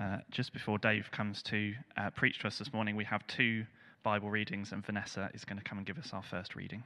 Just before Dave comes to preach to us this morning, we have 2 Bible readings, and Vanessa is going to come and give us our first reading.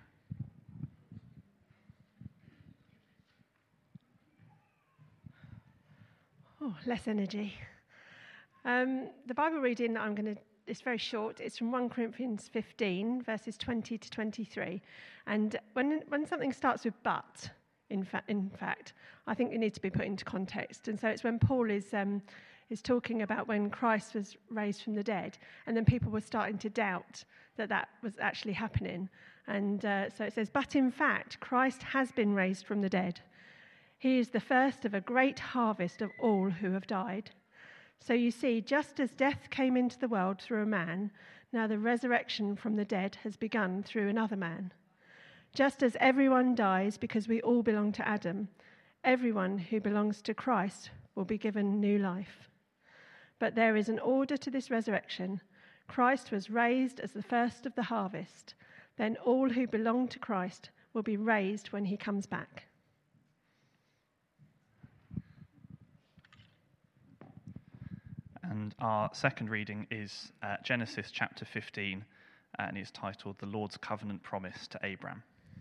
Oh, less energy. The Bible reading it's very short. It's from 1 Corinthians 15, verses 20 to 23. And when something starts with but, in fact, I think it needs to be put into context. And so it's when Paul is talking about when Christ was raised from the dead, and then people were starting to doubt that was actually happening. And so it says, but in fact, Christ has been raised from the dead. He is the first of a great harvest of all who have died. So you see, just as death came into the world through a man, now the resurrection from the dead has begun through another man. Just as everyone dies because we all belong to Adam, everyone who belongs to Christ will be given new life. But there is an order to this resurrection. Christ was raised as the first of the harvest. Then all who belong to Christ will be raised when he comes back. And our second reading is Genesis chapter 15, and it's titled The Lord's Covenant Promise to Abram.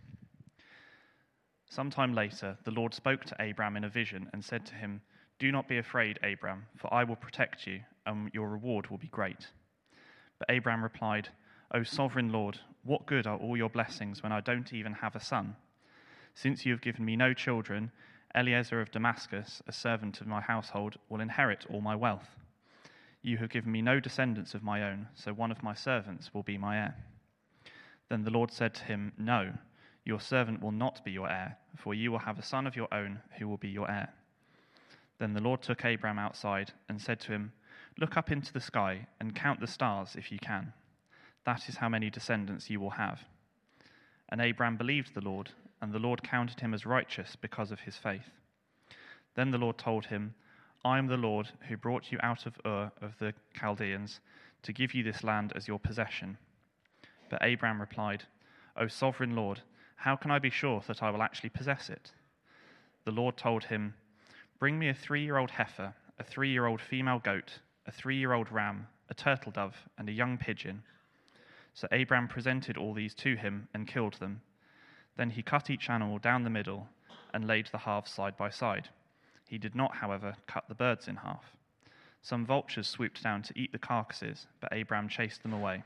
Sometime later, the Lord spoke to Abram in a vision and said to him, "Do not be afraid, Abram, for I will protect you, and your reward will be great." But Abram replied, "O sovereign Lord, what good are all your blessings when I don't even have a son? Since you have given me no children, Eliezer of Damascus, a servant of my household, will inherit all my wealth. You have given me no descendants of my own, so one of my servants will be my heir." Then the Lord said to him, "No, your servant will not be your heir, for you will have a son of your own who will be your heir." Then the Lord took Abram outside and said to him, "Look up into the sky and count the stars if you can. That is how many descendants you will have." And Abram believed the Lord, and the Lord counted him as righteous because of his faith. Then the Lord told him, "I am the Lord who brought you out of Ur of the Chaldeans to give you this land as your possession." But Abram replied, "O sovereign Lord, how can I be sure that I will actually possess it?" The Lord told him, "Bring me a 3-year-old heifer, a 3-year-old female goat, a 3-year-old ram, a turtle dove, and a young pigeon." So Abram presented all these to him and killed them. Then he cut each animal down the middle and laid the halves side by side. He did not, however, cut the birds in half. Some vultures swooped down to eat the carcasses, but Abram chased them away.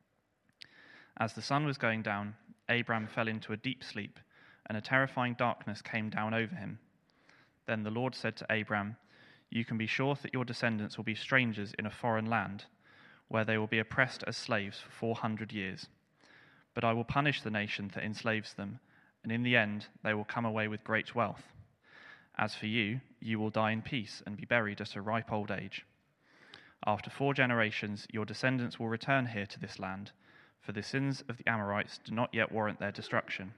As the sun was going down, Abram fell into a deep sleep, and a terrifying darkness came down over him. Then the Lord said to Abram, "You can be sure that your descendants will be strangers in a foreign land, where they will be oppressed as slaves for 400 years. But I will punish the nation that enslaves them, and in the end they will come away with great wealth. As for you, you will die in peace and be buried at a ripe old age. After 4 generations, your descendants will return here to this land, for the sins of the Amorites do not yet warrant their destruction."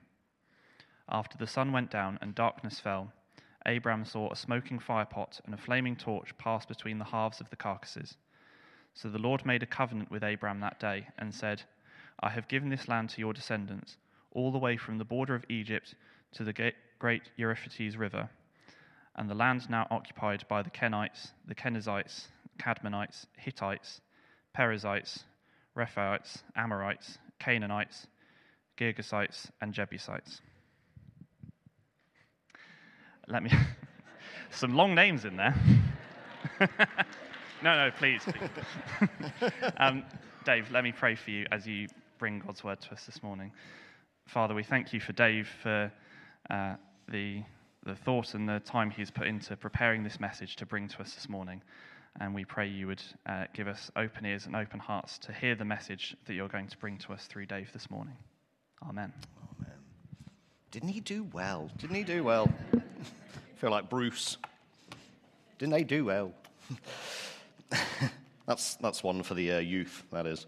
After the sun went down and darkness fell, Abram saw a smoking firepot and a flaming torch pass between the halves of the carcasses. So the Lord made a covenant with Abram that day and said, "I have given this land to your descendants, all the way from the border of Egypt to the great Euphrates River, and the land now occupied by the Kenites, the Kenizzites, Cadmonites, Hittites, Perizzites, Rephaites, Amorites, Canaanites, Girgashites, and Jebusites." Some long names in there. No, please. Dave, let me pray for you as you bring God's word to us this morning. Father, we thank you for Dave, for the thought and the time he's put into preparing this message to bring to us this morning. And we pray you would give us open ears and open hearts to hear the message that you're going to bring to us through Dave this morning. Amen. Amen. Didn't he do well? I feel like Bruce. Didn't they do well? That's one for the youth, that is.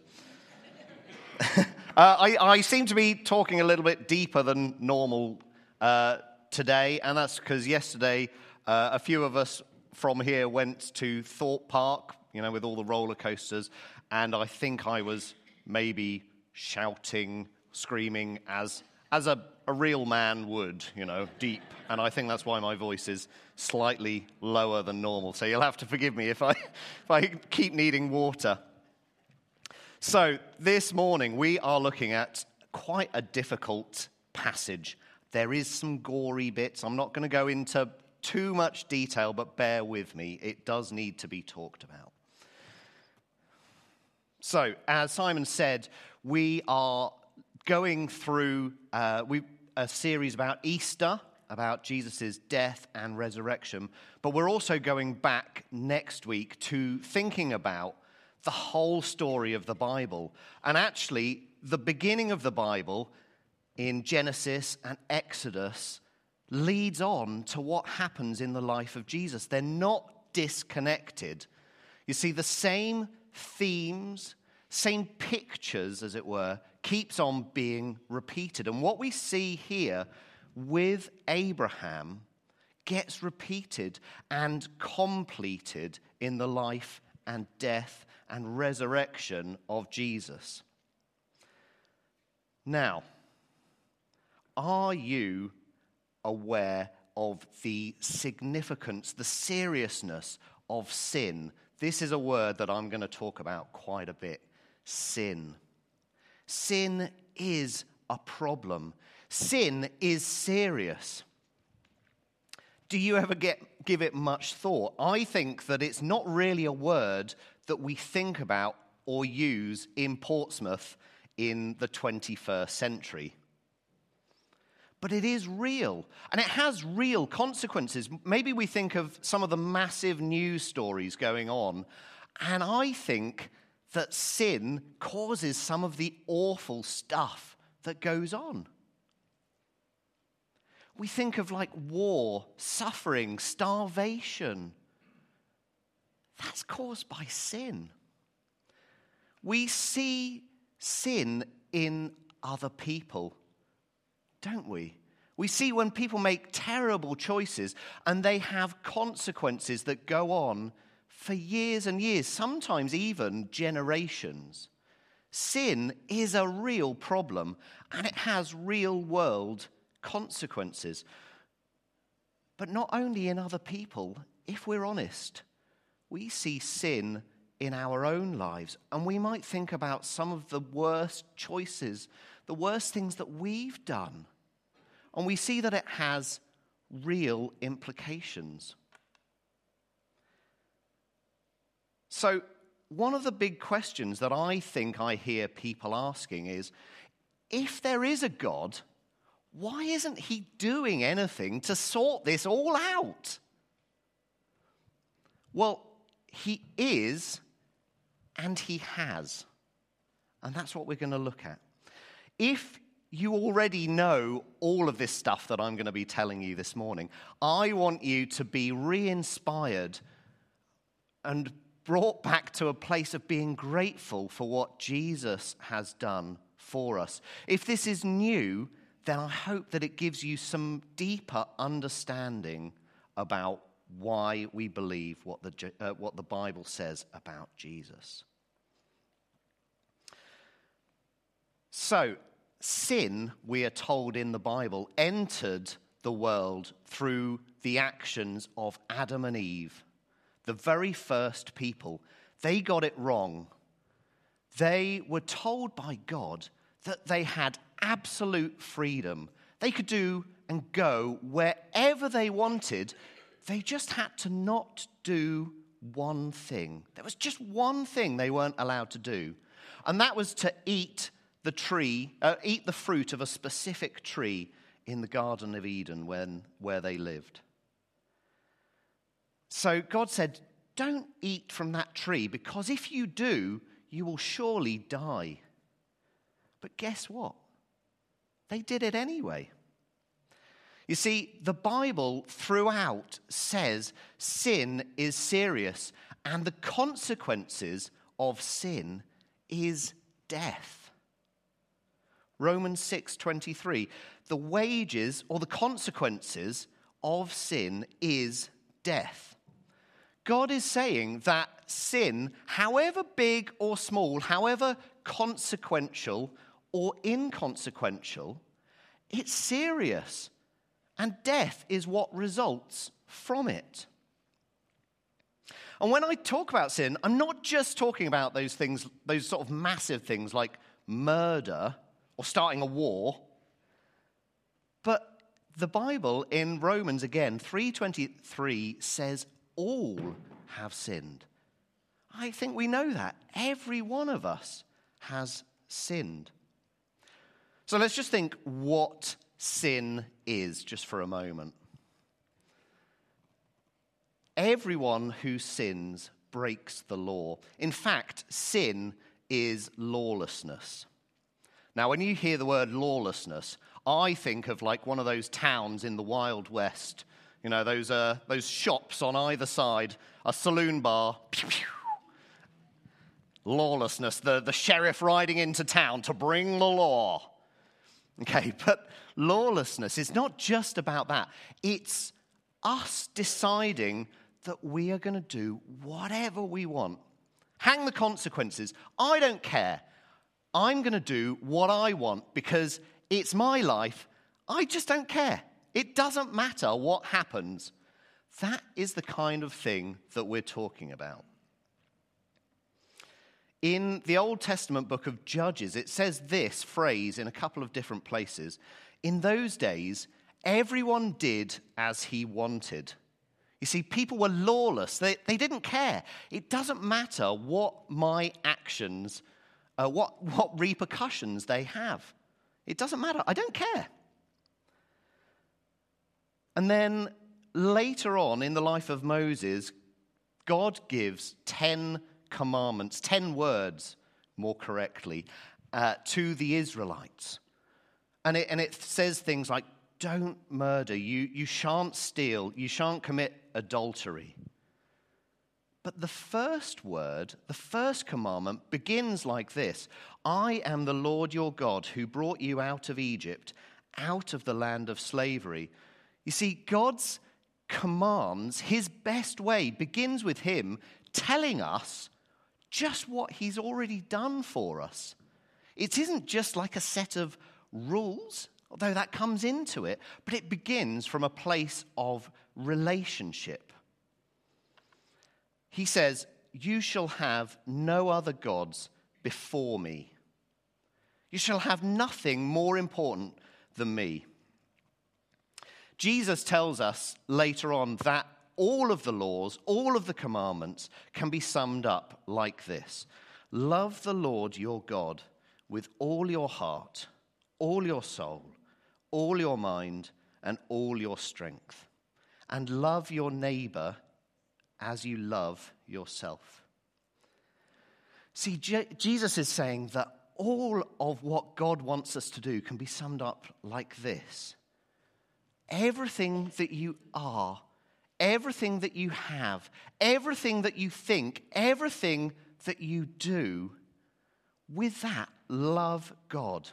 I seem to be talking a little bit deeper than normal today, and that's because yesterday a few of us from here went to Thorpe Park, with all the roller coasters, and I think I was maybe shouting, screaming as as a real man would, deep. And I think that's why my voice is slightly lower than normal. So you'll have to forgive me if I keep needing water. So this morning we are looking at quite a difficult passage. There is some gory bits. I'm not going to go into too much detail, but bear with me. It does need to be talked about. So, as Simon said, we are going through a series about Easter, about Jesus' death and resurrection, but we're also going back next week to thinking about the whole story of the Bible. And actually, the beginning of the Bible in Genesis and Exodus leads on to what happens in the life of Jesus. They're not disconnected. You see, the same themes, same pictures, as it were, keeps on being repeated. And what we see here with Abraham gets repeated and completed in the life and death and resurrection of Jesus. Now, are you aware of the significance, the seriousness of sin? This is a word that I'm going to talk about quite a bit. Sin. Sin is a problem. Sin is serious. Do you ever give it much thought? I think that it's not really a word that we think about or use in Portsmouth in the 21st century. But it is real, and it has real consequences. Maybe we think of some of the massive news stories going on, and I think that sin causes some of the awful stuff that goes on. We think of like war, suffering, starvation. That's caused by sin. We see sin in other people, don't we? We see when people make terrible choices and they have consequences that go on for years and years, sometimes even generations. Sin is a real problem and it has real world consequences. But not only in other people, if we're honest, we see sin in our own lives, and we might think about some of the worst choices, the worst things that we've done, and we see that it has real implications. So, one of the big questions that I think I hear people asking is, if there is a God, why isn't he doing anything to sort this all out? Well, he is, and he has. And that's what we're going to look at. If you already know all of this stuff that I'm going to be telling you this morning, I want you to be re-inspired and brought back to a place of being grateful for what Jesus has done for us. If this is new, then I hope that it gives you some deeper understanding about why we believe what the Bible says about Jesus. So, sin, we are told in the Bible, entered the world through the actions of Adam and Eve, the very first people. They got it wrong. They were told by God that they had absolute freedom. They could do and go wherever they wanted. They just had to not do one thing. There was just one thing they weren't allowed to do, and that was to eat the fruit of a specific tree in the Garden of Eden where they lived. So God said, don't eat from that tree, because if you do, you will surely die. But guess what? They did it anyway. You see, the Bible throughout says sin is serious, and the consequences of sin is death. Romans 6:23, the wages or the consequences of sin is death. God is saying that sin, however big or small, however consequential or inconsequential, It's serious. And death is what results from it. And when I talk about sin, I'm not just talking about those things, those sort of massive things like murder or starting a war. But the Bible in Romans, again, 3:23 says all have sinned. I think we know that. Every one of us has sinned. So let's just think what sin is just for a moment. Everyone who sins breaks the law. In fact, sin is lawlessness. Now, when you hear the word lawlessness, I think of like one of those towns in the Wild West. You know, those shops on either side, a saloon bar. Pew, pew. Lawlessness, the sheriff riding into town to bring the law. Okay, but lawlessness is not just about that. It's us deciding that we are going to do whatever we want. Hang the consequences. I don't care. I'm going to do what I want because it's my life. I just don't care. It doesn't matter what happens. That is the kind of thing that we're talking about. In the Old Testament book of Judges, it says this phrase in a couple of different places. In those days, everyone did as he wanted. You see, people were lawless. They didn't care. It doesn't matter what my actions, what repercussions they have. It doesn't matter. I don't care. And then later on in the life of Moses, God gives 10 commandments, 10 words, more correctly, to the Israelites. And it says things like, don't murder, you shan't steal, you shan't commit adultery. But the first word, the first commandment begins like this: I am the Lord your God who brought you out of Egypt, out of the land of slavery. You see, God's commands, his best way, begins with him telling us just what he's already done for us. It isn't just like a set of rules, although that comes into it, but it begins from a place of relationship. He says, you shall have no other gods before me. You shall have nothing more important than me. Jesus tells us later on that all of the laws, all of the commandments can be summed up like this. Love the Lord your God with all your heart, all your soul, all your mind, and all your strength. And love your neighbor as you love yourself. See, Jesus is saying that all of what God wants us to do can be summed up like this. Everything that you are, everything that you have, everything that you think, everything that you do, with that, love God.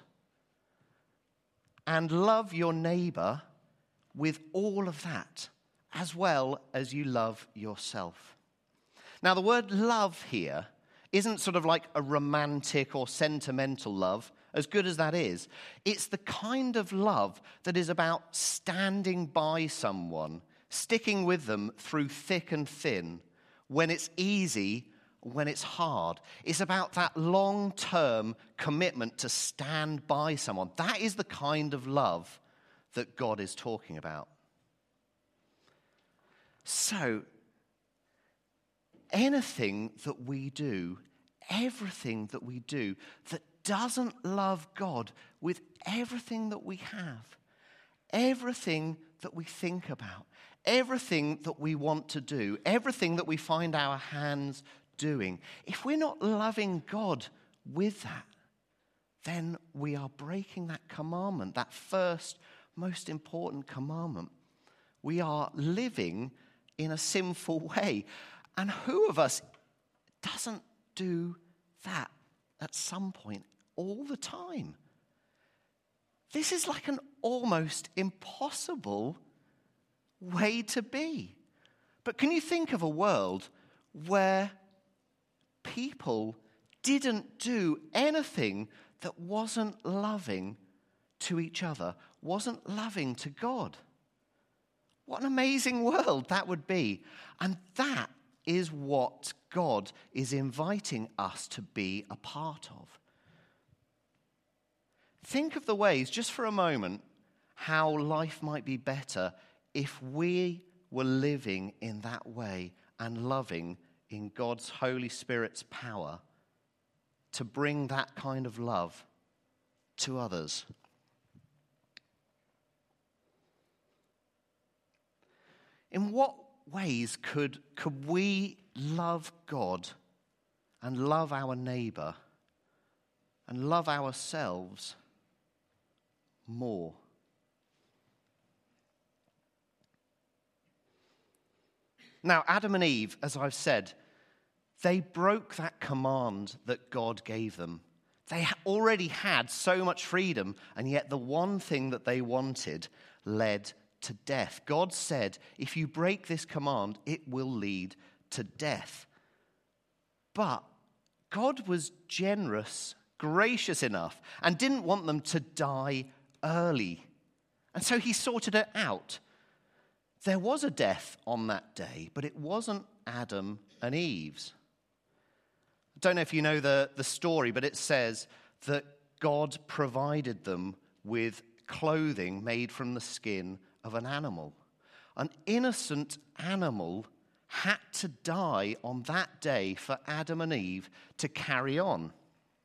And love your neighbor with all of that, as well as you love yourself. Now, the word love here isn't sort of like a romantic or sentimental love, as good as that is. It's the kind of love that is about standing by someone, sticking with them through thick and thin, when it's easy, when it's hard. It's about that long-term commitment to stand by someone. That is the kind of love that God is talking about. So, anything that we do, everything that we do that doesn't love God with everything that we have, everything that we think about, everything that we want to do, everything that we find our hands doing, if we're not loving God with that, then we are breaking that commandment, that first most important commandment. We are living in a sinful way. And who of us doesn't do that at some point all the time? This is like an almost impossible way to be. But can you think of a world where people didn't do anything that wasn't loving to each other? wasn't loving to God. What an amazing world that would be. And that is what God is inviting us to be a part of. Think of the ways, just for a moment, how life might be better if we were living in that way and loving in God's Holy Spirit's power to bring that kind of love to others. In what ways could we love God and love our neighbor and love ourselves more? Now, Adam and Eve, as I've said, they broke that command that God gave them. They already had so much freedom, and yet the one thing that they wanted led to death. God said, if you break this command, it will lead to death. But God was generous, gracious enough, and didn't want them to die early. And so he sorted it out. There was a death on that day, but it wasn't Adam and Eve's. I don't know if you know the story, but it says that God provided them with clothing made from the skin of an animal. An innocent animal had to die on that day for Adam and Eve to carry on.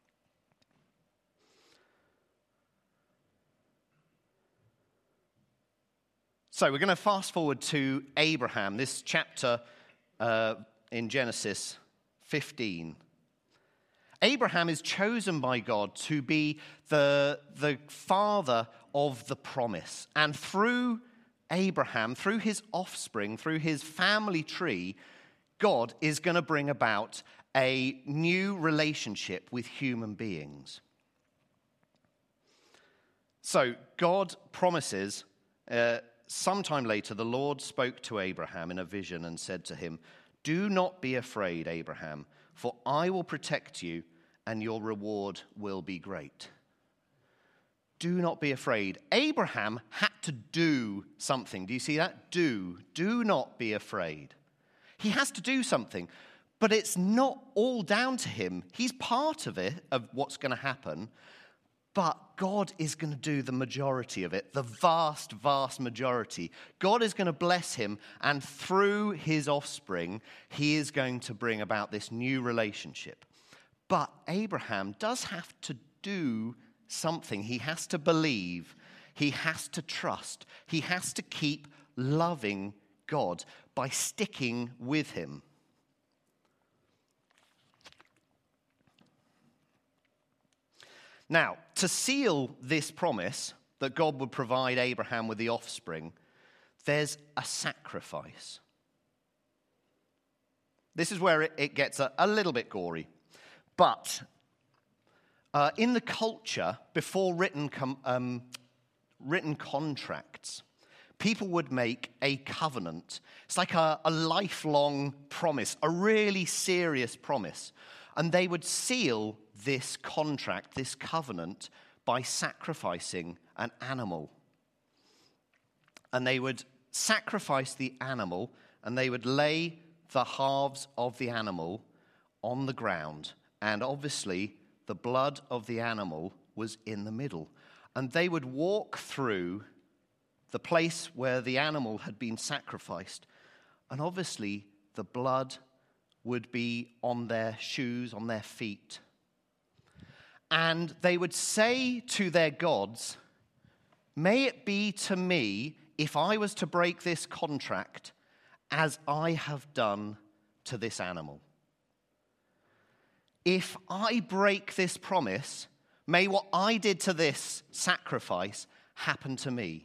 So we're going to fast forward to Abraham, this chapter in Genesis 15. Abraham is chosen by God to be the father of the promise. And through Abraham, through his offspring, through his family tree, God is going to bring about a new relationship with human beings. So God promises, sometime later, the Lord spoke to Abraham in a vision and said to him, "Do not be afraid, Abraham, for I will protect you, and your reward will be great." Do not be afraid. Abraham had to do something. Do you see that? Do not be afraid. He has to do something, but it's not all down to him. He's part of it, of what's going to happen, but God is going to do the majority of it, the vast, vast majority. God is going to bless him, and through his offspring, he is going to bring about this new relationship. But Abraham does have to do something. He has to believe. He has to trust. He has to keep loving God by sticking with him. Now, to seal this promise that God would provide Abraham with the offspring, there's a sacrifice. This is where it gets a little bit gory. But in the culture, before written contracts, people would make a covenant. It's like a lifelong promise, a really serious promise. And they would seal this contract, this covenant, by sacrificing an animal. And they would sacrifice the animal, and they would lay the halves of the animal on the ground. And obviously, the blood of the animal was in the middle. And they would walk through the place where the animal had been sacrificed. And obviously, the blood would be on their shoes, on their feet. And they would say to their gods, "May it be to me, if I was to break this contract, as I have done to this animal. If I break this promise, may what I did to this sacrifice happen to me."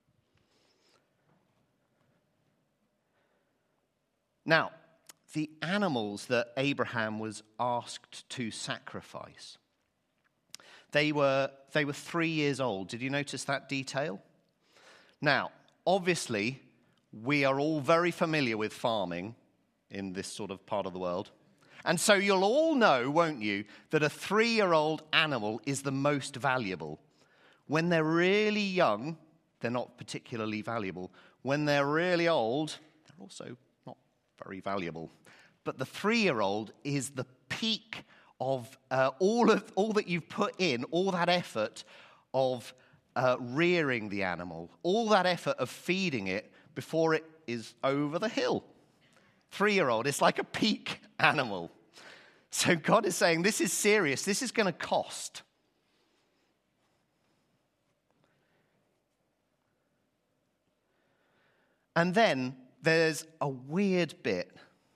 Now, the animals that Abraham was asked to sacrifice, they were 3 years old. Did you notice that detail? Now, obviously, we are all very familiar with farming in this sort of part of the world. And so you'll all know, won't you, that a 3-year-old animal is the most valuable. When they're really young, they're not particularly valuable. When they're really old, they're also not very valuable. But the 3-year-old is the peak of all that you've put in, all that effort of rearing the animal, all that effort of feeding it before it is over the hill. 3-year-old, it's like a peak animal. So God is saying, this is serious, this is going to cost. And then there's a weird bit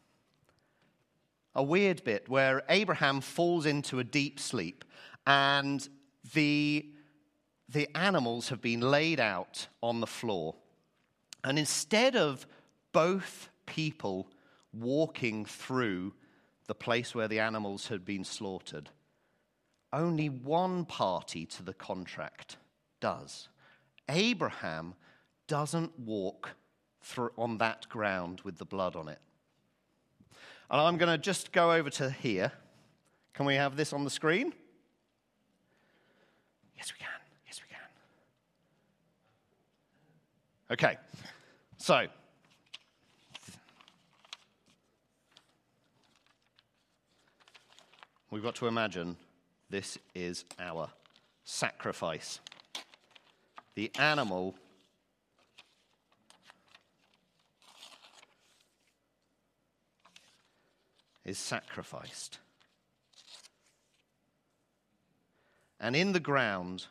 where Abraham falls into a deep sleep, and the animals have been laid out on the floor. And instead of both people walking through the place where the animals had been slaughtered, only one party to the contract does. Abraham doesn't walk on that ground with the blood on it. And I'm going to just go over to here. Can we have this on the screen? Yes, we can. Yes, we can. Okay. So, we've got to imagine this is our sacrifice. The animal is sacrificed. And in the ground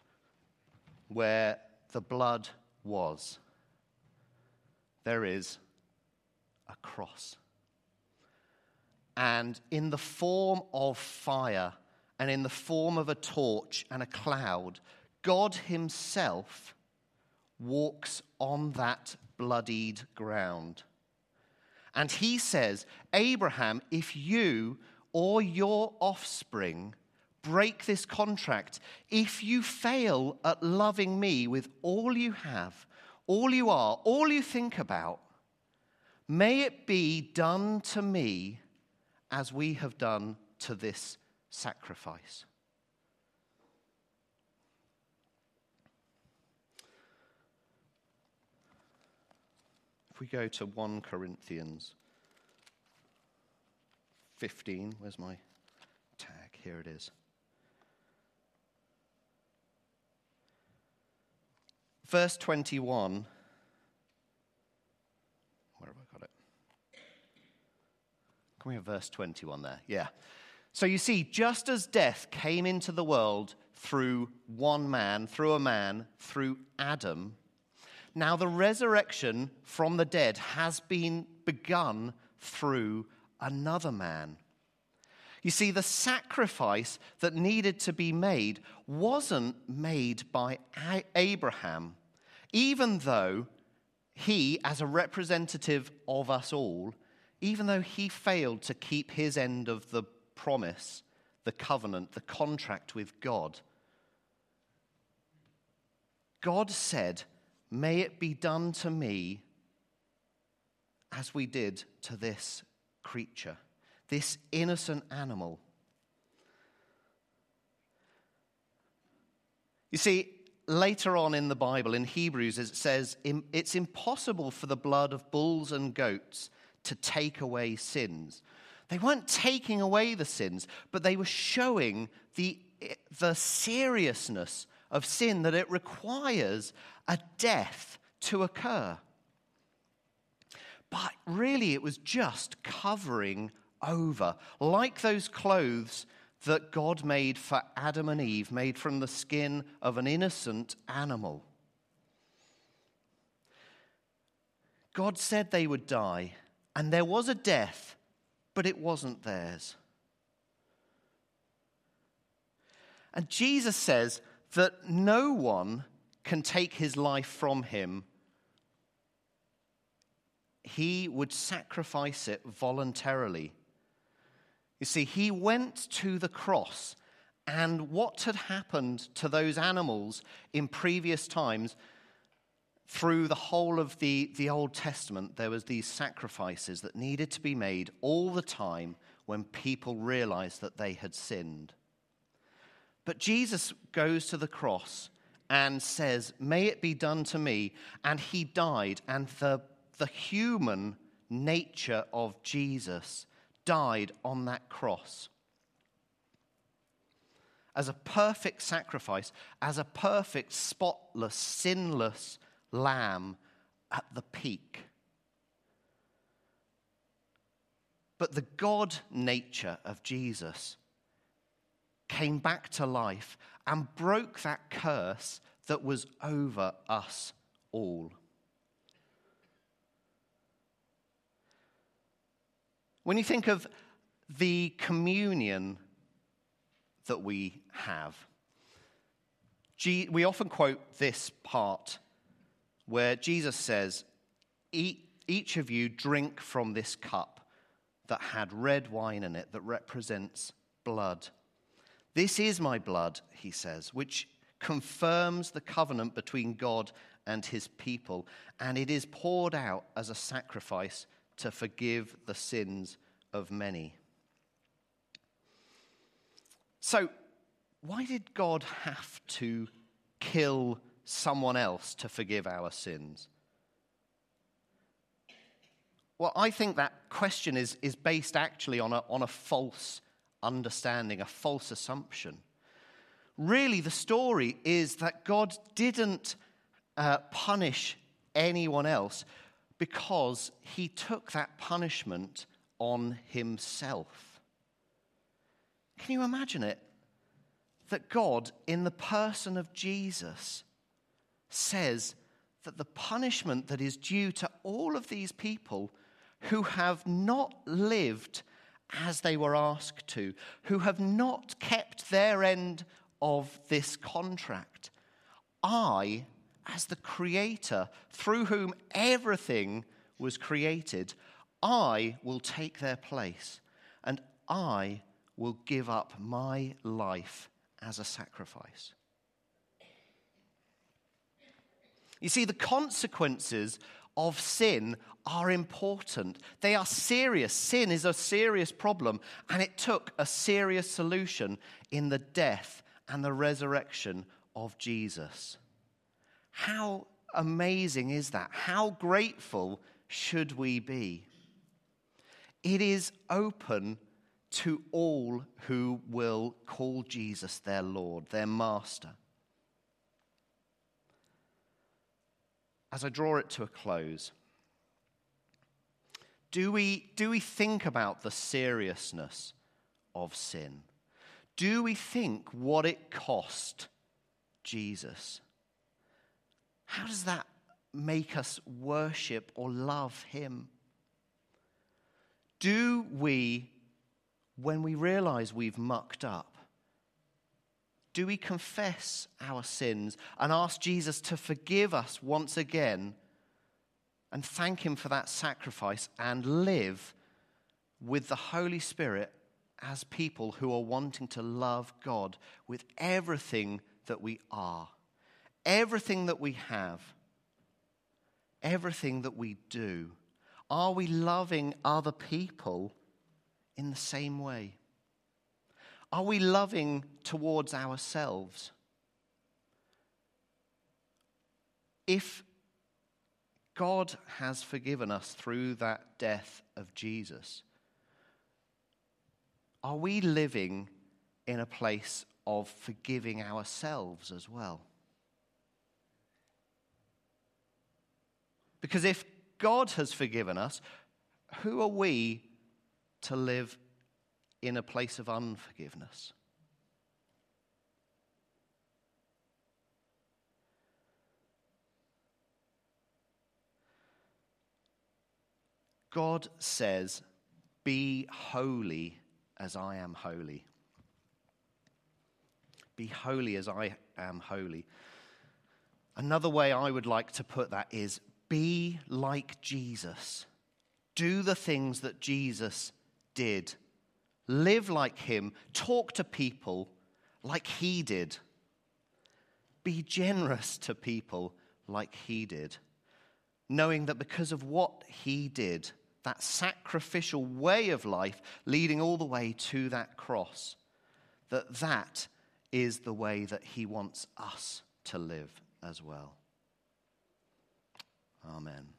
where the blood was, there is a cross. And in the form of fire and in the form of a torch and a cloud, God himself walks on that bloodied ground. And he says, Abraham, if you or your offspring break this contract, if you fail at loving me with all you have, all you are, all you think about, may it be done to me as we have done to this sacrifice. If we go to 1 Corinthians 15, where's my tag? Here it is. Verse 21. Where have I got it? Can we have verse 21 there? Yeah. So you see, just as death came into the world through one man, through Adam, now the resurrection from the dead has been begun through another man. You see, the sacrifice that needed to be made wasn't made by Abraham, even though he, as a representative of us all, even though he failed to keep his end of the promise, the covenant, the contract with God. God said, may it be done to me as we did to this creature, this innocent animal. You see, later on in the Bible, in Hebrews, it says, it's impossible for the blood of bulls and goats to take away sins. They weren't taking away the sins, but they were showing the seriousness of sin, that it requires a death to occur. But really, it was just covering over, like those clothes that God made for Adam and Eve, made from the skin of an innocent animal. God said they would die, and there was a death, but it wasn't theirs. And Jesus says that no one can take his life from him. He would sacrifice it voluntarily. You see, he went to the cross, and what had happened to those animals in previous times, through the whole of the Old Testament, there was these sacrifices that needed to be made all the time when people realized that they had sinned. But Jesus goes to the cross, and says, "May it be done to me." And he died, and the human nature of Jesus died on that cross as a perfect sacrifice, as a perfect, spotless, sinless lamb at the peak. But the God nature of Jesus came back to life and broke that curse that was over us all. When you think of the communion that we have, we often quote this part where Jesus says, "Each of you drink from this cup that had red wine in it that represents blood. This is my blood," he says, "which confirms the covenant between God and his people, and it is poured out as a sacrifice to forgive the sins of many." So, why did God have to kill someone else to forgive our sins? Well, I think that question is based actually on a false understanding, a false assumption. Really, the story is that God didn't punish anyone else because he took that punishment on himself. Can you imagine it? That God, in the person of Jesus, says that the punishment that is due to all of these people who have not lived as they were asked to, who have not kept their end of this contract, I, as the Creator, through whom everything was created, I will take their place, and I will give up my life as a sacrifice. You see, the consequences of sin are important. They are serious. Sin is a serious problem, and it took a serious solution in the death and the resurrection of Jesus. How amazing is that? How grateful should we be? It is open to all who will call Jesus their Lord, their Master. As I draw it to a close, do we think about the seriousness of sin? Do we think what it cost Jesus? How does that make us worship or love him? Do we, when we realize we've mucked up, do we confess our sins and ask Jesus to forgive us once again and thank him for that sacrifice and live with the Holy Spirit as people who are wanting to love God with everything that we are, everything that we have, everything that we do? Are we loving other people in the same way? Are we loving towards ourselves? If God has forgiven us through that death of Jesus, are we living in a place of forgiving ourselves as well? Because if God has forgiven us, who are we to live in a place of unforgiveness? God says, "Be holy as I am holy." Be holy as I am holy. Another way I would like to put that is, be like Jesus. Do the things that Jesus did. Live like him. Talk to people like he did. Be generous to people like he did. Knowing that because of what he did, that sacrificial way of life leading all the way to that cross, that is the way that he wants us to live as well. Amen.